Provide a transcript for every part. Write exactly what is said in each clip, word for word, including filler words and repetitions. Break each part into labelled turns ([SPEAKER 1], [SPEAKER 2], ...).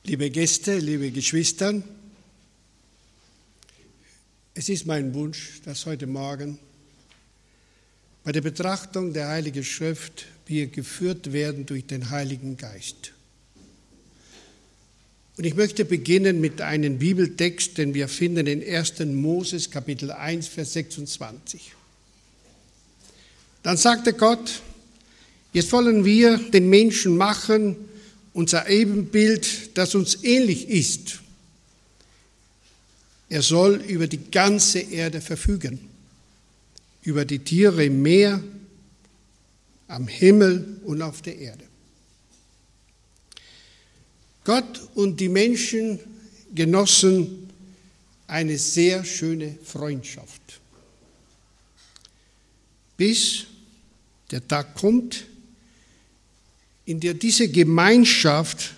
[SPEAKER 1] Liebe Gäste, liebe Geschwister, es ist mein Wunsch, dass heute Morgen bei der Betrachtung der Heiligen Schrift wir geführt werden durch den Heiligen Geist. Und ich möchte beginnen mit einem Bibeltext, den wir finden in ersten Moses, Kapitel eins, Vers sechsundzwanzig. Dann sagte Gott, jetzt wollen wir den Menschen machen, unser Ebenbild, das uns ähnlich ist. Er soll über die ganze Erde verfügen, über die Tiere im Meer, am Himmel und auf der Erde. Gott und die Menschen genossen eine sehr schöne Freundschaft, bis der Tag kommt, in der diese Gemeinschaft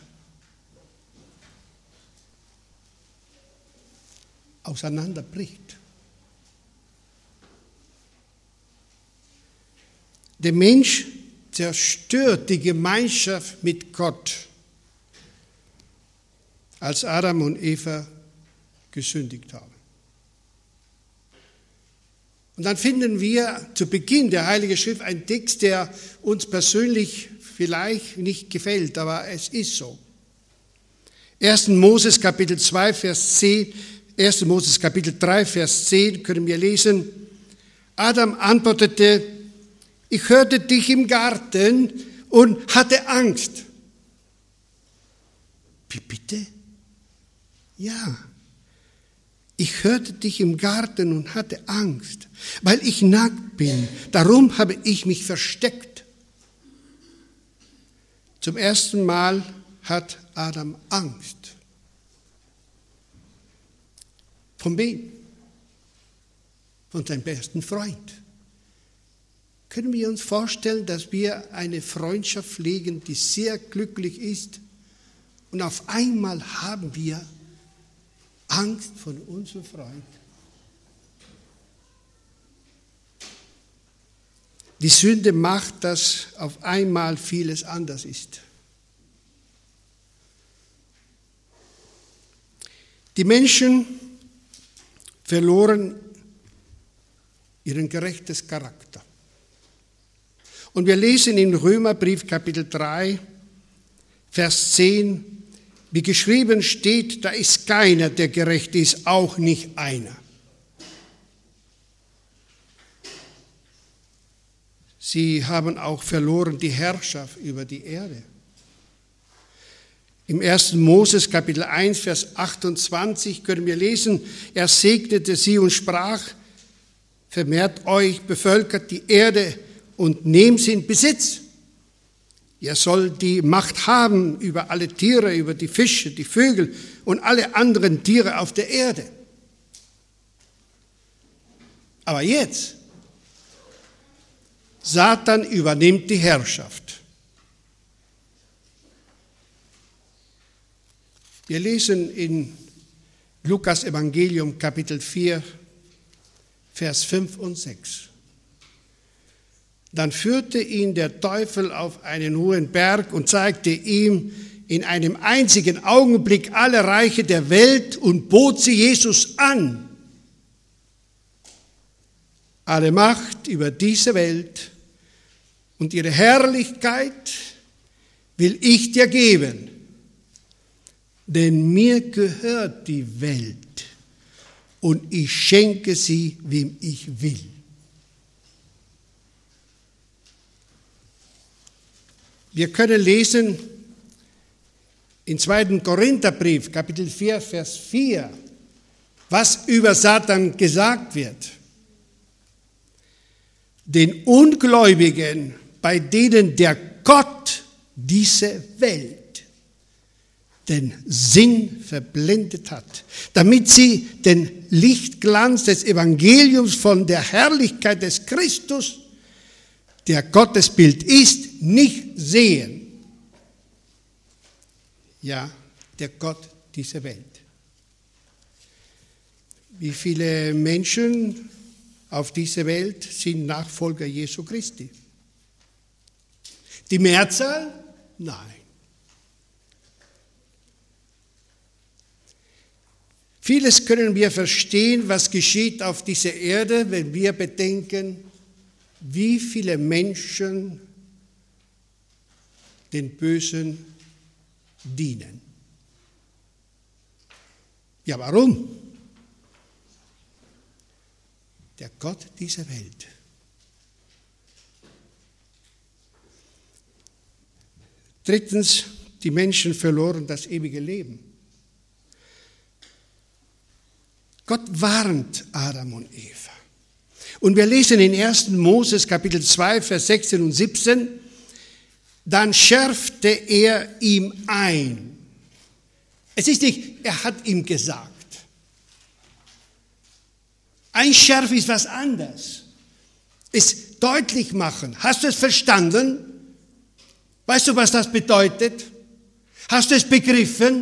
[SPEAKER 1] auseinanderbricht. Der Mensch zerstört die Gemeinschaft mit Gott, als Adam und Eva gesündigt haben. Und dann finden wir zu Beginn der Heiligen Schrift einen Text, der uns persönlich vielleicht nicht gefällt, aber es ist so. ersten Moses Kapitel zwei, Vers zehn, ersten Moses Kapitel drei, Vers zehn können wir lesen. Adam antwortete, ich hörte dich im Garten und hatte Angst. Wie bitte? Ja, ich hörte dich im Garten und hatte Angst, weil ich nackt bin. Darum habe ich mich versteckt. Zum ersten Mal hat Adam Angst. Von wem? Von seinem besten Freund. Können wir uns vorstellen, dass wir eine Freundschaft pflegen, die sehr glücklich ist, und auf einmal haben wir Angst von unserem Freund? Die Sünde macht, dass auf einmal vieles anders ist. Die Menschen verloren ihren gerechtes Charakter. Und wir lesen im Römerbrief Kapitel drei, Vers zehn, wie geschrieben steht, da ist keiner, der gerecht ist, auch nicht einer. Sie haben auch verloren die Herrschaft über die Erde. Im ersten Moses Kapitel eins, Vers achtundzwanzig können wir lesen, er segnete sie und sprach, vermehrt euch, bevölkert die Erde und nehmt sie in Besitz. Ihr sollt die Macht haben über alle Tiere, über die Fische, die Vögel und alle anderen Tiere auf der Erde. Aber jetzt, Satan übernimmt die Herrschaft. Wir lesen in Lukas Evangelium Kapitel vier, Vers fünf und sechs. Dann führte ihn der Teufel auf einen hohen Berg und zeigte ihm in einem einzigen Augenblick alle Reiche der Welt und bot sie Jesus an. Alle Macht über diese Welt und ihre Herrlichkeit will ich dir geben, denn mir gehört die Welt und ich schenke sie, wem ich will. Wir können lesen im zweiten Korintherbrief, Kapitel vier, Vers vier, was über Satan gesagt wird. Den Ungläubigen, bei denen der Gott diese Welt den Sinn verblendet hat, damit sie den Lichtglanz des Evangeliums von der Herrlichkeit des Christus, der Gottesbild ist, nicht sehen. Ja, der Gott dieser Welt. Wie viele Menschen auf dieser Welt sind Nachfolger Jesu Christi? Die Mehrzahl? Nein. Vieles können wir verstehen, was geschieht auf dieser Erde, wenn wir bedenken, wie viele Menschen den Bösen dienen. Ja, warum? Der Gott dieser Welt. Drittens, die Menschen verloren das ewige Leben. Gott warnt Adam und Eva. Und wir lesen in ersten Moses Kapitel zwei, Vers sechzehn und siebzehn, dann schärfte er ihm ein. Es ist nicht, er hat ihm gesagt. Einschärfen ist was anderes. Es deutlich machen. Hast du es verstanden? Weißt du, was das bedeutet? Hast du es begriffen?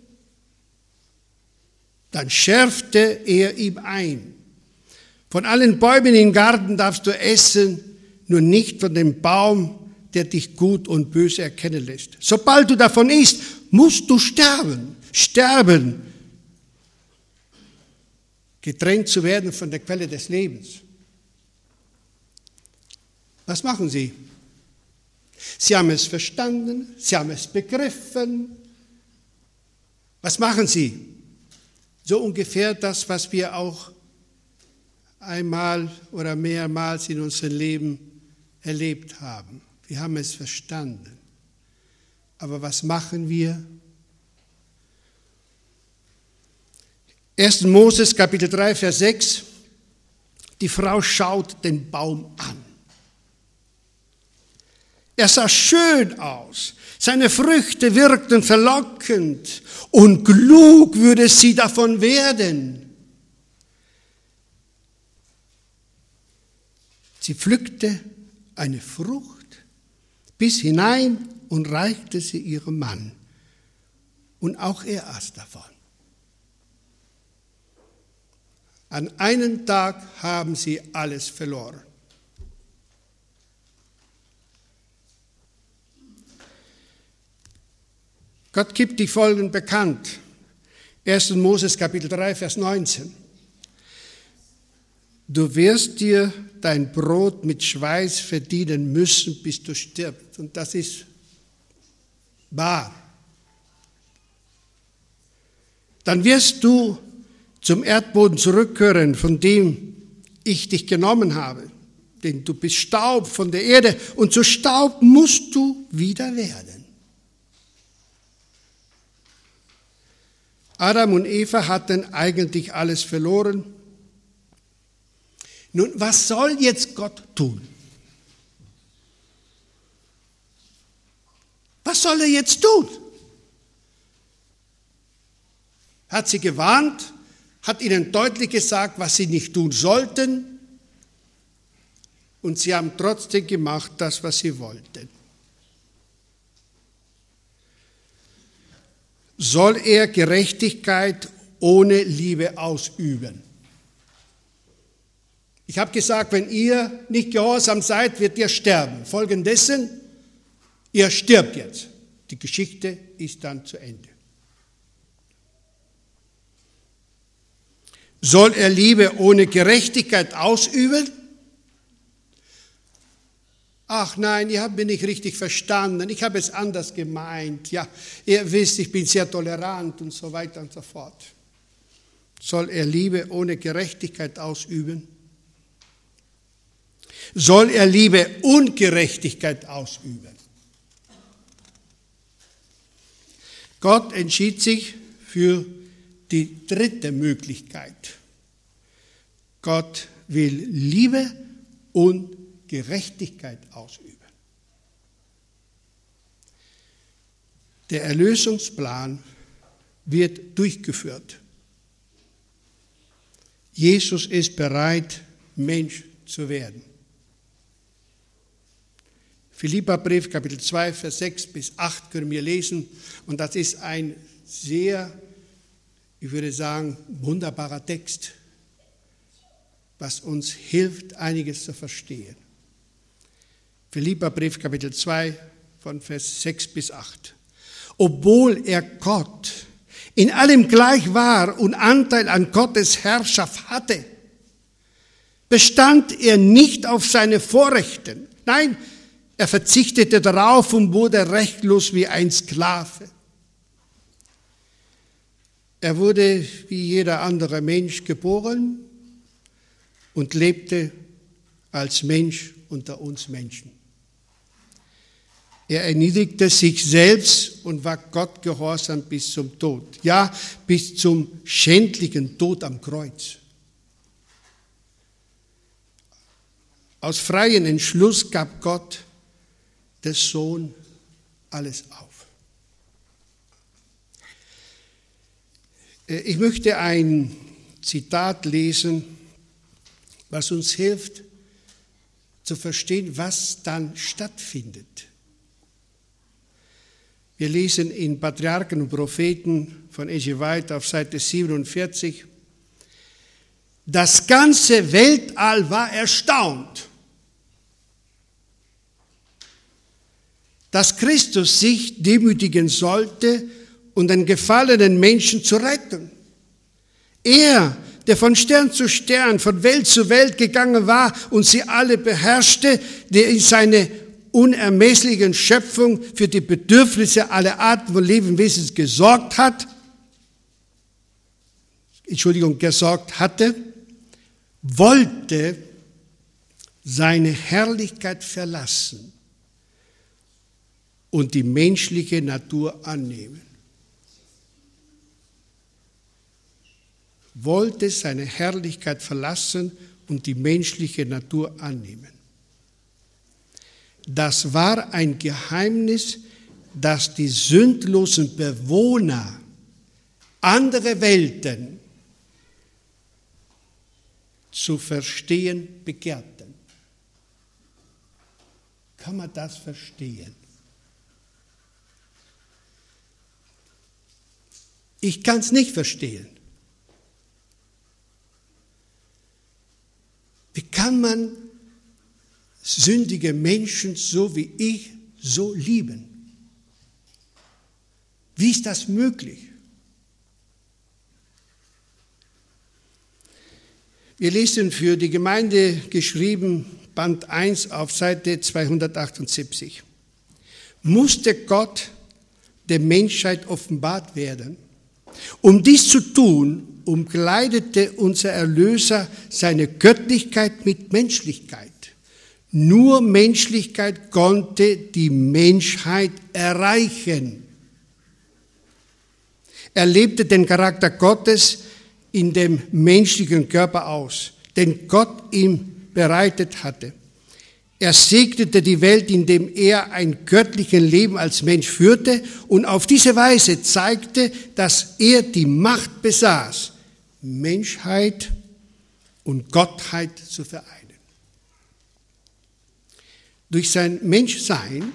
[SPEAKER 1] Dann schärfte er ihm ein. Von allen Bäumen im Garten darfst du essen, nur nicht von dem Baum, der dich gut und böse erkennen lässt. Sobald du davon isst, musst du sterben. Sterben. Getrennt zu werden von der Quelle des Lebens. Was machen sie? Sie haben es verstanden, sie haben es begriffen. Was machen sie? So ungefähr das, was wir auch einmal oder mehrmals in unserem Leben erlebt haben. Wir haben es verstanden. Aber was machen wir? ersten Moses Kapitel drei, Vers sechs. Die Frau schaut den Baum an. Er sah schön aus. Seine Früchte wirkten verlockend und klug würde sie davon werden. Sie pflückte eine Frucht bis hinein und reichte sie ihrem Mann. Und auch er aß davon. An einem Tag haben sie alles verloren. Gott gibt die Folgen bekannt. ersten Moses Kapitel drei, Vers neunzehn. Du wirst dir dein Brot mit Schweiß verdienen müssen, bis du stirbst. Und das ist wahr. Dann wirst du zum Erdboden zurückkehren, von dem ich dich genommen habe. Denn du bist Staub von der Erde und zu Staub musst du wieder werden. Adam und Eva hatten eigentlich alles verloren. Nun, was soll jetzt Gott tun? Was soll er jetzt tun? Hat sie gewarnt, hat ihnen deutlich gesagt, was sie nicht tun sollten, und sie haben trotzdem gemacht, das, was sie wollten. Soll er Gerechtigkeit ohne Liebe ausüben? Ich habe gesagt, wenn ihr nicht gehorsam seid, wird ihr sterben. Folgendessen, ihr stirbt jetzt. Die Geschichte ist dann zu Ende. Soll er Liebe ohne Gerechtigkeit ausüben? Ach nein, ihr habt mich nicht richtig verstanden, ich habe es anders gemeint. Ja, ihr wisst, ich bin sehr tolerant und so weiter und so fort. Soll er Liebe ohne Gerechtigkeit ausüben? Soll er Liebe und Gerechtigkeit ausüben? Gott entschied sich für die dritte Möglichkeit. Gott will Liebe und Gerechtigkeit ausüben. Der Erlösungsplan wird durchgeführt. Jesus ist bereit, Mensch zu werden. Philipperbrief, Kapitel zwei, Vers sechs bis acht können wir lesen. Und das ist ein sehr, ich würde sagen, wunderbarer Text, was uns hilft, einiges zu verstehen. Philipperbrief, Kapitel zwei, von Vers sechs bis acht. Obwohl er Gott in allem gleich war und Anteil an Gottes Herrschaft hatte, bestand er nicht auf seine Vorrechte. Nein, er verzichtete darauf und wurde rechtlos wie ein Sklave. Er wurde wie jeder andere Mensch geboren und lebte als Mensch unter uns Menschen. Er erniedrigte sich selbst und war Gott gehorsam bis zum Tod. Ja, bis zum schändlichen Tod am Kreuz. Aus freiem Entschluss gab Gott der Sohn alles auf. Ich möchte ein Zitat lesen, was uns hilft zu verstehen, was dann stattfindet. Wir lesen in Patriarchen und Propheten von E G White auf Seite siebenundvierzig, das ganze Weltall war erstaunt, dass Christus sich demütigen sollte, um den gefallenen Menschen zu retten. Er, der von Stern zu Stern, von Welt zu Welt gegangen war und sie alle beherrschte, der in seine unermesslichen Schöpfung für die Bedürfnisse aller Arten von Lebewesen gesorgt hat, Entschuldigung, gesorgt hatte, wollte seine Herrlichkeit verlassen und die menschliche Natur annehmen. Wollte seine Herrlichkeit verlassen und die menschliche Natur annehmen. Das war ein Geheimnis, das die sündlosen Bewohner anderer Welten zu verstehen begehrten. Kann man das verstehen? Ich kann es nicht verstehen. Wie kann man sündige Menschen so wie ich so lieben? Wie ist das möglich? Wir lesen für die Gemeinde geschrieben, Band eins auf Seite zweihundertachtundsiebzig. Musste Gott der Menschheit offenbart werden? Um dies zu tun, umkleidete unser Erlöser seine Göttlichkeit mit Menschlichkeit. Nur Menschlichkeit konnte die Menschheit erreichen. Er lebte den Charakter Gottes in dem menschlichen Körper aus, den Gott ihm bereitet hatte. Er segnete die Welt, indem er ein göttliches Leben als Mensch führte und auf diese Weise zeigte, dass er die Macht besaß, Menschheit und Gottheit zu vereinen. Durch sein Menschsein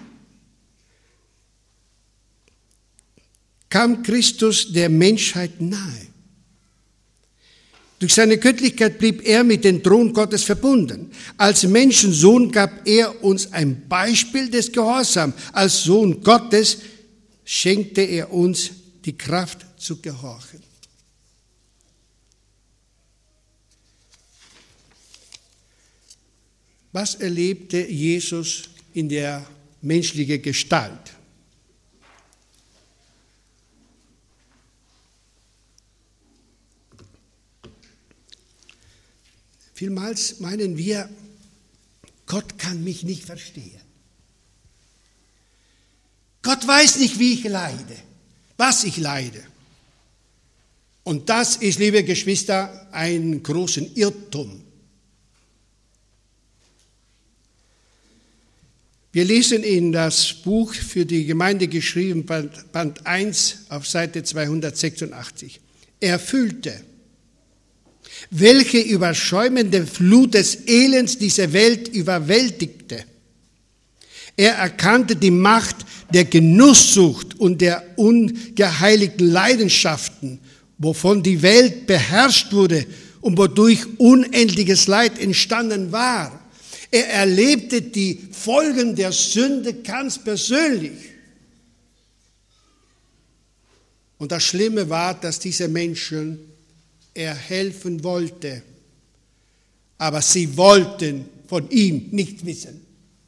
[SPEAKER 1] kam Christus der Menschheit nahe. Durch seine Göttlichkeit blieb er mit dem Thron Gottes verbunden. Als Menschensohn gab er uns ein Beispiel des Gehorsams. Als Sohn Gottes schenkte er uns die Kraft zu gehorchen. Was erlebte Jesus in der menschlichen Gestalt? Vielmals meinen wir, Gott kann mich nicht verstehen. Gott weiß nicht, wie ich leide, was ich leide. Und das ist, liebe Geschwister, ein großer Irrtum. Wir lesen in das Buch für die Gemeinde geschrieben, Band eins auf Seite zweihundertsechsundachtzig. Er fühlte, welche überschäumende Flut des Elends diese Welt überwältigte. Er erkannte die Macht der Genusssucht und der ungeheiligten Leidenschaften, wovon die Welt beherrscht wurde und wodurch unendliches Leid entstanden war. Er erlebte die Folgen der Sünde ganz persönlich. Und das Schlimme war, dass diese Menschen er helfen wollte, aber sie wollten von ihm nichts wissen.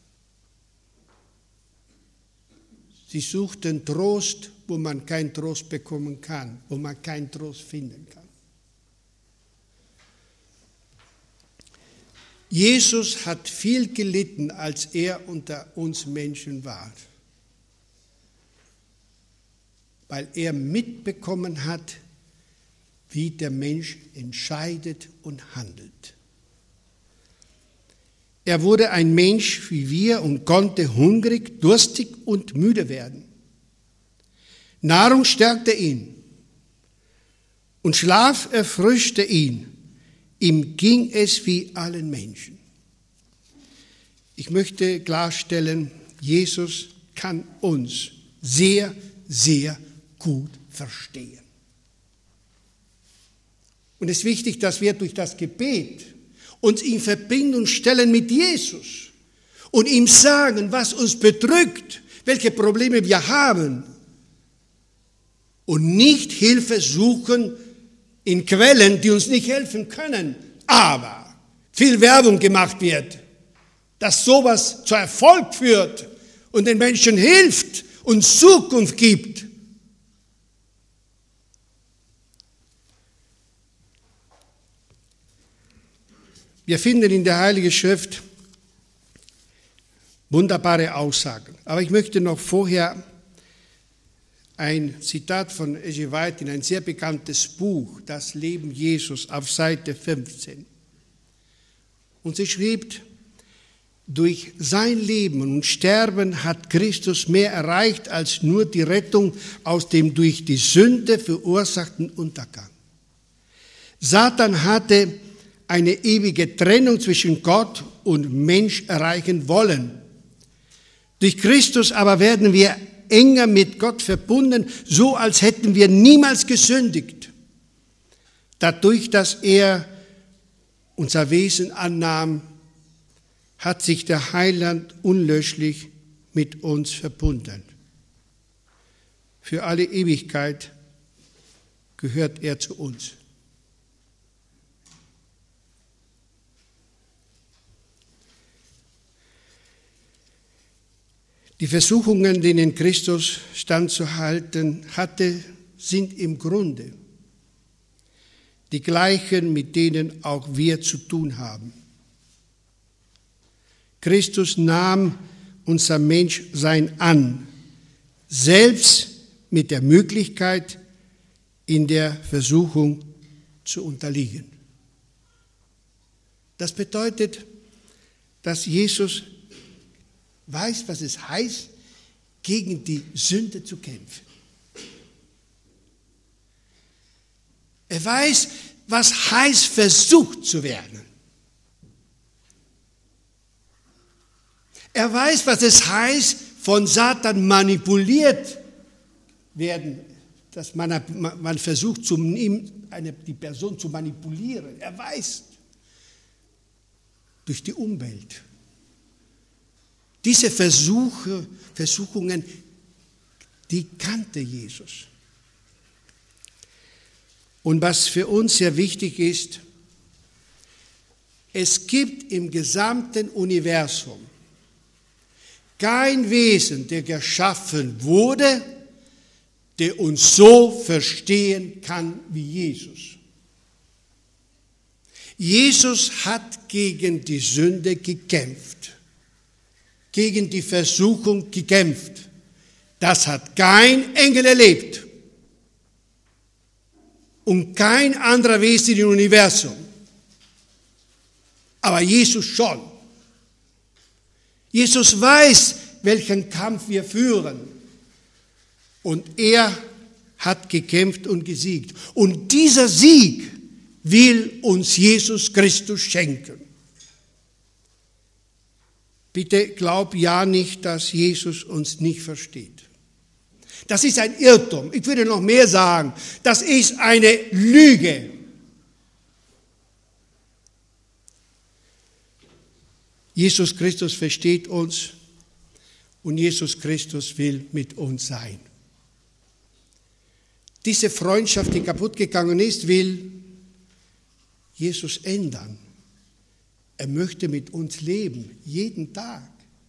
[SPEAKER 1] Sie suchten Trost, wo man keinen Trost bekommen kann, wo man keinen Trost finden kann. Jesus hat viel gelitten, als er unter uns Menschen war, weil er mitbekommen hat, wie der Mensch entscheidet und handelt. Er wurde ein Mensch wie wir und konnte hungrig, durstig und müde werden. Nahrung stärkte ihn und Schlaf erfrischte ihn. Ihm ging es wie allen Menschen. Ich möchte klarstellen, Jesus kann uns sehr, sehr gut verstehen. Und es ist wichtig, dass wir durch das Gebet uns in Verbindung stellen mit Jesus und ihm sagen, was uns bedrückt, welche Probleme wir haben und nicht Hilfe suchen in Quellen, die uns nicht helfen können, aber viel Werbung gemacht wird, dass sowas zu Erfolg führt und den Menschen hilft und Zukunft gibt. Wir finden in der Heiligen Schrift wunderbare Aussagen. Aber ich möchte noch vorher ein Zitat von E G White in ein sehr bekanntes Buch, Das Leben Jesus, auf Seite fünfzehn. Und sie schrieb, durch sein Leben und Sterben hat Christus mehr erreicht als nur die Rettung aus dem durch die Sünde verursachten Untergang. Satan hatte eine ewige Trennung zwischen Gott und Mensch erreichen wollen. Durch Christus aber werden wir enger mit Gott verbunden, so als hätten wir niemals gesündigt. Dadurch, dass er unser Wesen annahm, hat sich der Heiland unlöschlich mit uns verbunden. Für alle Ewigkeit gehört er zu uns. Die Versuchungen, denen Christus standzuhalten hatte, sind im Grunde die gleichen, mit denen auch wir zu tun haben. Christus nahm unser Menschsein an, selbst mit der Möglichkeit, in der Versuchung zu unterliegen. Das bedeutet, dass Jesus weiß, was es heißt, gegen die Sünde zu kämpfen. Er weiß, was heißt, versucht zu werden. Er weiß, was es heißt, von Satan manipuliert werden, dass man, man versucht, zum, eine, die Person zu manipulieren. Er weiß, durch die Umwelt. Diese Versuche, Versuchungen, die kannte Jesus. Und was für uns sehr wichtig ist, es gibt im gesamten Universum kein Wesen, der geschaffen wurde, der uns so verstehen kann wie Jesus. Jesus hat gegen die Sünde gekämpft, gegen die Versuchung gekämpft. Das hat kein Engel erlebt und kein anderer Wesen im Universum. Aber Jesus schon. Jesus weiß, welchen Kampf wir führen. Und er hat gekämpft und gesiegt. Und dieser Sieg will uns Jesus Christus schenken. Bitte glaub ja nicht, dass Jesus uns nicht versteht. Das ist ein Irrtum. Ich würde noch mehr sagen. Das ist eine Lüge. Jesus Christus versteht uns und Jesus Christus will mit uns sein. Diese Freundschaft, die kaputt gegangen ist, will Jesus ändern. Er möchte mit uns leben, jeden Tag.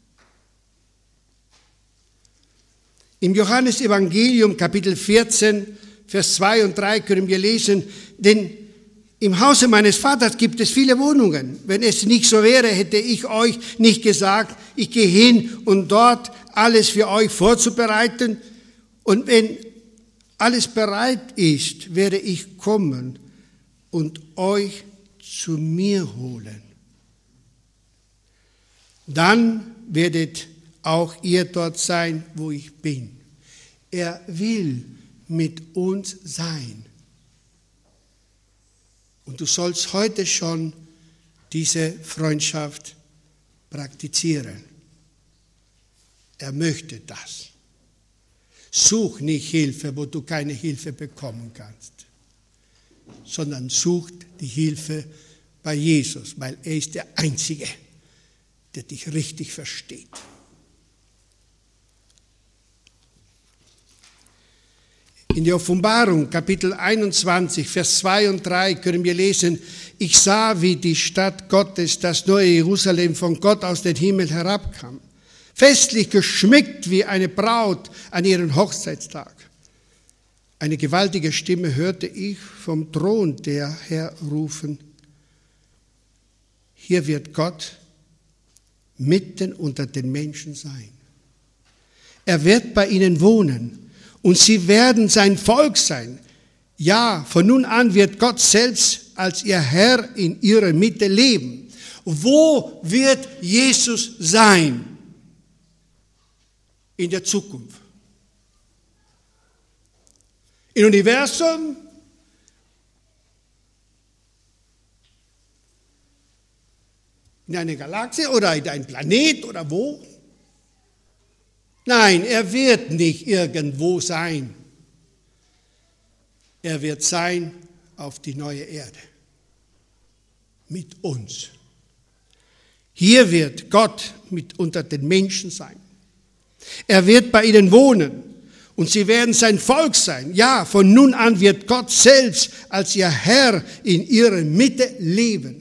[SPEAKER 1] Im Johannesevangelium, Kapitel vierzehn, Vers zwei und drei können wir lesen, denn im Hause meines Vaters gibt es viele Wohnungen. Wenn es nicht so wäre, hätte ich euch nicht gesagt, ich gehe hin, um dort alles für euch vorzubereiten. Und wenn alles bereit ist, werde ich kommen und euch zu mir holen. Dann werdet auch ihr dort sein, wo ich bin. Er will mit uns sein. Und du sollst heute schon diese Freundschaft praktizieren. Er möchte das. Such nicht Hilfe, wo du keine Hilfe bekommen kannst, sondern such die Hilfe bei Jesus, weil er ist der Einzige, der dich richtig versteht. In der Offenbarung, Kapitel einundzwanzig, Vers zwei und drei können wir lesen, ich sah, wie die Stadt Gottes, das neue Jerusalem, von Gott aus dem Himmel herabkam, festlich geschmückt wie eine Braut an ihren Hochzeitstag. Eine gewaltige Stimme hörte ich vom Thron der Herr rufen, hier wird Gott mitten unter den Menschen sein. Er wird bei ihnen wohnen. Und sie werden sein Volk sein. Ja, von nun an wird Gott selbst als ihr Herr in ihrer Mitte leben. Wo wird Jesus sein? In der Zukunft. Im Universum? In einer Galaxie oder in einem Planet oder wo? Nein, er wird nicht irgendwo sein. Er wird sein auf die neue Erde. Mit uns. Hier wird Gott mit unter den Menschen sein. Er wird bei ihnen wohnen und sie werden sein Volk sein. Ja, von nun an wird Gott selbst als ihr Herr in ihrer Mitte leben.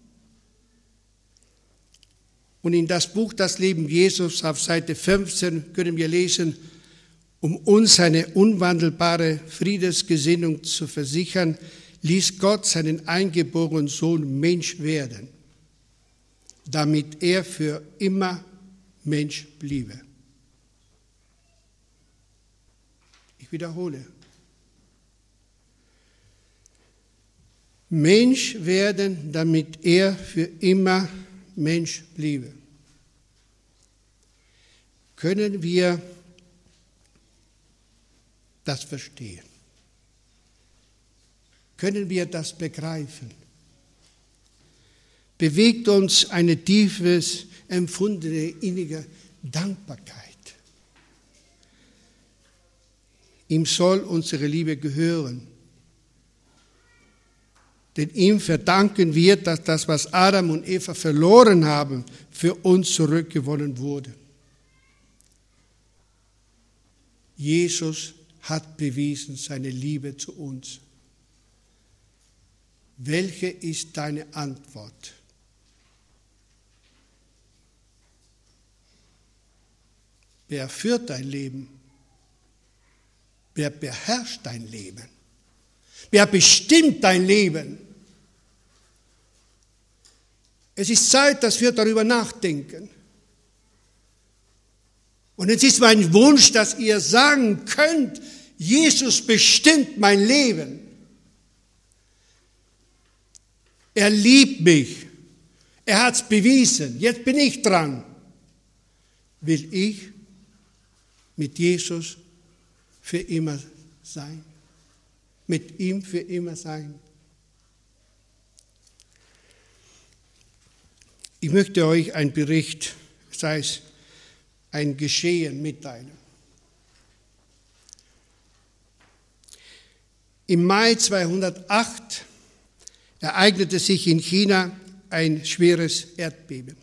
[SPEAKER 1] Und in das Buch Das Leben Jesus auf Seite fünfzehn können wir lesen, um uns seine unwandelbare Friedensgesinnung zu versichern, ließ Gott seinen eingeborenen Sohn Mensch werden, damit er für immer Mensch bliebe. Ich wiederhole. Mensch werden, damit er für immer Mensch bliebe. Können wir das verstehen? Können wir das begreifen? Bewegt uns eine tiefes, empfundene, innige Dankbarkeit. Ihm soll unsere Liebe gehören. Denn ihm verdanken wir, dass das, was Adam und Eva verloren haben, für uns zurückgewonnen wurde. Jesus hat bewiesen seine Liebe zu uns. Welche ist deine Antwort? Wer führt dein Leben? Wer beherrscht dein Leben? Wer bestimmt dein Leben? Es ist Zeit, dass wir darüber nachdenken. Und es ist mein Wunsch, dass ihr sagen könnt, Jesus bestimmt mein Leben. Er liebt mich. Er hat es bewiesen. Jetzt bin ich dran. Will ich mit Jesus für immer sein? Mit ihm für immer sein? Ich möchte euch einen Bericht, sei es ein Geschehen, mitteilen. Im Mai zweitausendacht ereignete sich in China ein schweres Erdbeben.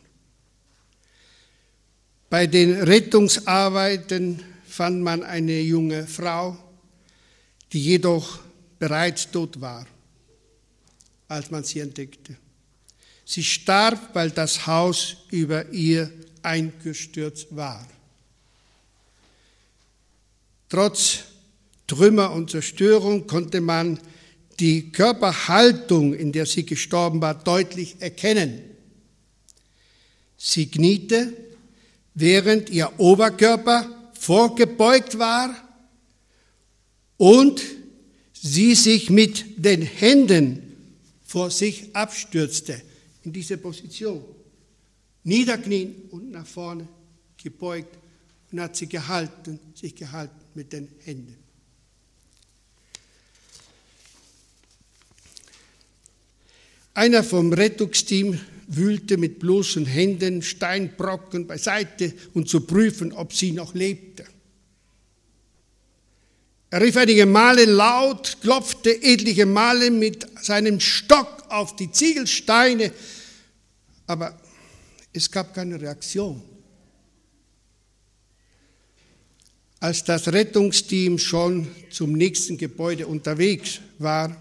[SPEAKER 1] Bei den Rettungsarbeiten fand man eine junge Frau, die jedoch bereits tot war, als man sie entdeckte. Sie starb, weil das Haus über ihr eingestürzt war. Trotz Trümmer und Zerstörung konnte man die Körperhaltung, in der sie gestorben war, deutlich erkennen. Sie kniete, während ihr Oberkörper vorgebeugt war und sie sich mit den Händen vor sich abstürzte, in diese Position. Niederknien und nach vorne gebeugt und hat sie gehalten, sich gehalten mit den Händen. Einer vom Rettungsteam wühlte mit bloßen Händen Steinbrocken beiseite, um zu prüfen, ob sie noch lebte. Er rief einige Male laut, klopfte etliche Male mit seinem Stock auf die Ziegelsteine, aber es gab keine Reaktion. Als das Rettungsteam schon zum nächsten Gebäude unterwegs war,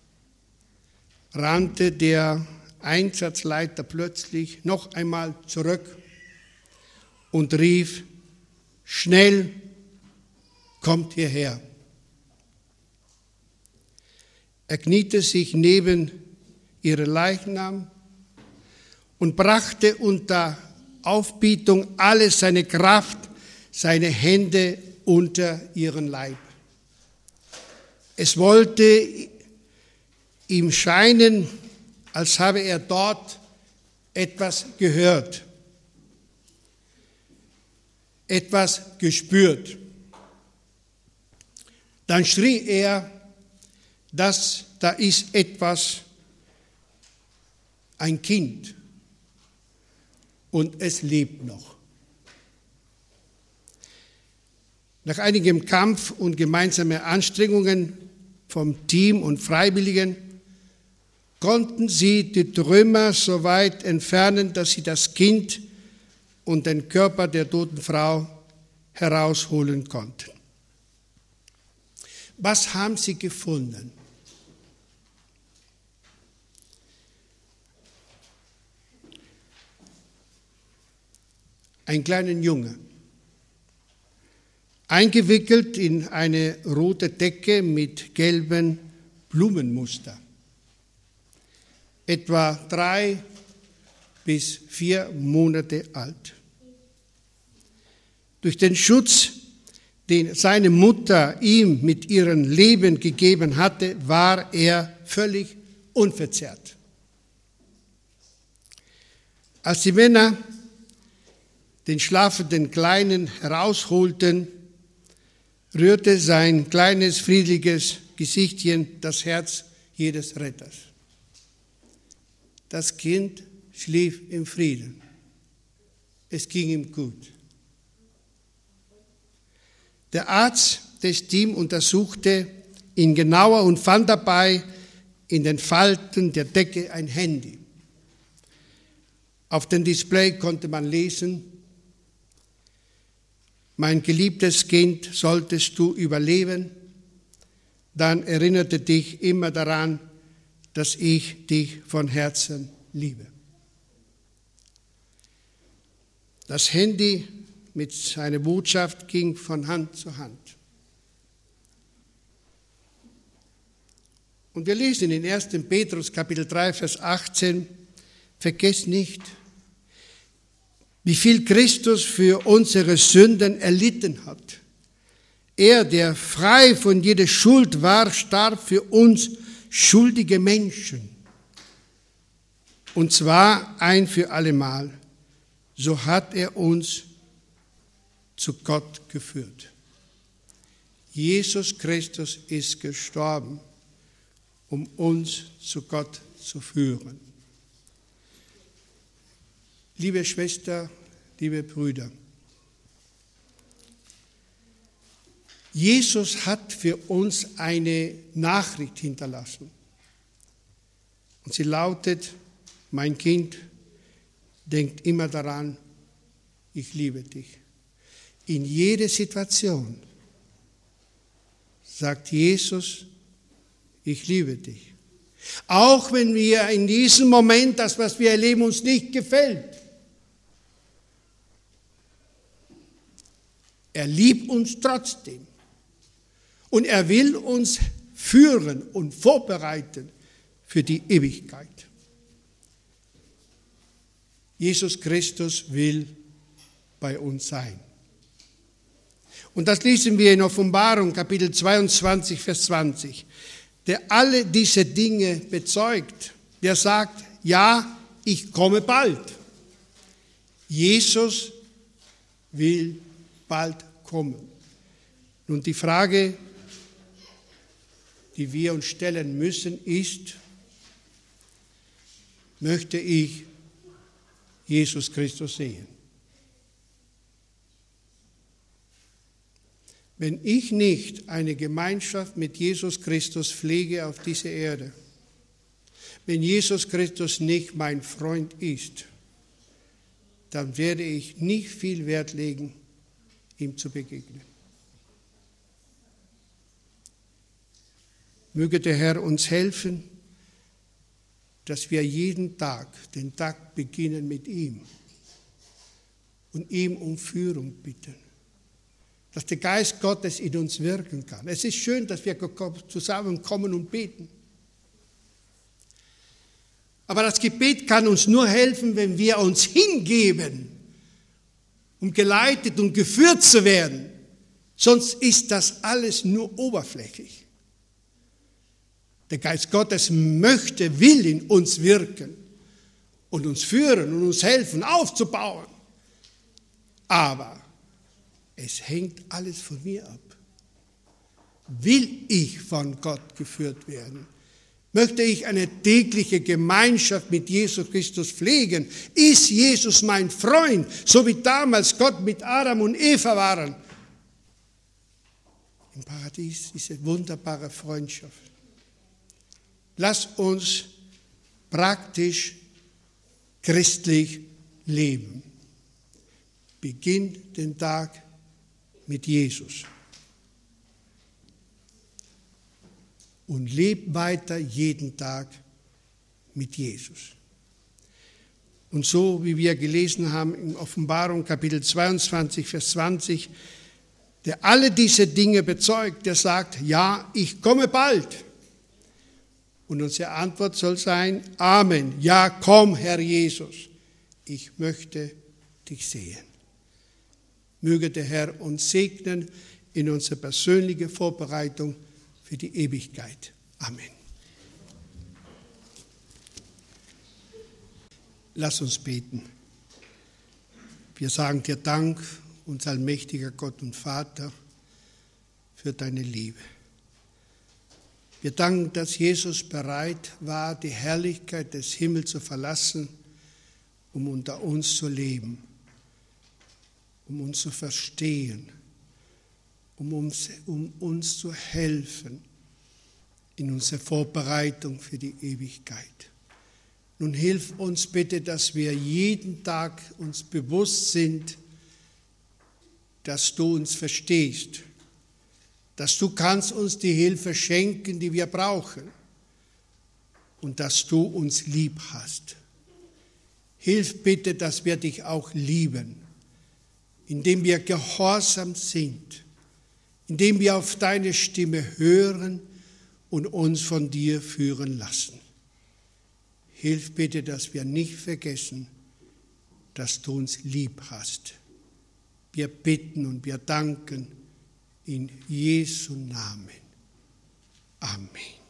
[SPEAKER 1] rannte der Einsatzleiter plötzlich noch einmal zurück und rief: Schnell, kommt hierher. Er kniete sich neben ihren Leichnam und brachte unter Aufbietung alle seine Kraft, seine Hände unter ihren Leib. Es wollte ihm scheinen, als habe er dort etwas gehört, etwas gespürt. Dann schrie er, dass da ist etwas, ein Kind, und es lebt noch. Nach einigem Kampf und gemeinsamen Anstrengungen vom Team und Freiwilligen konnten sie die Trümmer so weit entfernen, dass sie das Kind und den Körper der toten Frau herausholen konnten. Was haben sie gefunden? Ein kleiner Junge, eingewickelt in eine rote Decke mit gelben Blumenmuster, etwa drei bis vier Monate alt. Durch den Schutz, den seine Mutter ihm mit ihrem Leben gegeben hatte, war er völlig unverzerrt. Als die Männer den schlafenden Kleinen herausholten, rührte sein kleines, friedliches Gesichtchen das Herz jedes Retters. Das Kind schlief im Frieden. Es ging ihm gut. Der Arzt des Teams untersuchte ihn genauer und fand dabei in den Falten der Decke ein Handy. Auf dem Display konnte man lesen: Mein geliebtes Kind, solltest du überleben, dann erinnere dich immer daran, dass ich dich von Herzen liebe. Das Handy mit seiner Botschaft ging von Hand zu Hand. Und wir lesen in ersten Petrus Kapitel drei, Vers achtzehn, vergesst nicht, wie viel Christus für unsere Sünden erlitten hat. Er, der frei von jeder Schuld war, starb für uns schuldige Menschen. Und zwar ein für allemal. So hat er uns zu Gott geführt. Jesus Christus ist gestorben, um uns zu Gott zu führen. Liebe Schwester, liebe Brüder, Jesus hat für uns eine Nachricht hinterlassen. Und sie lautet: Mein Kind, denkt immer daran, ich liebe dich. In jeder Situation sagt Jesus, ich liebe dich. Auch wenn wir in diesem Moment, das, was wir erleben, uns nicht gefällt. Er liebt uns trotzdem. Und er will uns führen und vorbereiten für die Ewigkeit. Jesus Christus will bei uns sein. Und das lesen wir in Offenbarung, Kapitel zweiundzwanzig, Vers zwanzig. Der alle diese Dinge bezeugt, der sagt, ja, ich komme bald. Jesus will bald kommen. Nun die Frage, die wir uns stellen müssen, ist, möchte ich Jesus Christus sehen? Wenn ich nicht eine Gemeinschaft mit Jesus Christus pflege auf dieser Erde, wenn Jesus Christus nicht mein Freund ist, dann werde ich nicht viel Wert legen, ihm zu begegnen. Möge der Herr uns helfen, dass wir jeden Tag, den Tag beginnen mit ihm und ihm um Führung bitten. Dass der Geist Gottes in uns wirken kann. Es ist schön, dass wir zusammenkommen und beten. Aber das Gebet kann uns nur helfen, wenn wir uns hingeben, um geleitet und geführt zu werden. Sonst ist das alles nur oberflächlich. Der Geist Gottes möchte, will in uns wirken und uns führen und uns helfen, aufzubauen. Aber es hängt alles von mir ab. Will ich von Gott geführt werden? Möchte ich eine tägliche Gemeinschaft mit Jesus Christus pflegen? Ist Jesus mein Freund, so wie damals Gott mit Adam und Eva waren? Im Paradies diese wunderbare Freundschaft. Lass uns praktisch christlich leben. Beginn den Tag mit Jesus. Und leb weiter jeden Tag mit Jesus. Und so, wie wir gelesen haben in Offenbarung Kapitel zweiundzwanzig, Vers zwanzig, der alle diese Dinge bezeugt, der sagt, ja, ich komme bald. Und unsere Antwort soll sein, Amen, ja, komm, Herr Jesus, ich möchte dich sehen. Möge der Herr uns segnen in unserer persönlichen Vorbereitung für die Ewigkeit. Amen. Lass uns beten. Wir sagen dir Dank, unser allmächtiger Gott und Vater, für deine Liebe. Wir danken, dass Jesus bereit war, die Herrlichkeit des Himmels zu verlassen, um unter uns zu leben, um uns zu verstehen, um uns, um uns zu helfen in unserer Vorbereitung für die Ewigkeit. Nun hilf uns bitte, dass wir jeden Tag uns bewusst sind, dass du uns verstehst, dass du kannst uns die Hilfe schenken, die wir brauchen und dass du uns lieb hast. Hilf bitte, dass wir dich auch lieben, indem wir gehorsam sind, indem wir auf deine Stimme hören und uns von dir führen lassen. Hilf bitte, dass wir nicht vergessen, dass du uns lieb hast. Wir bitten und wir danken in Jesu Namen. Amen.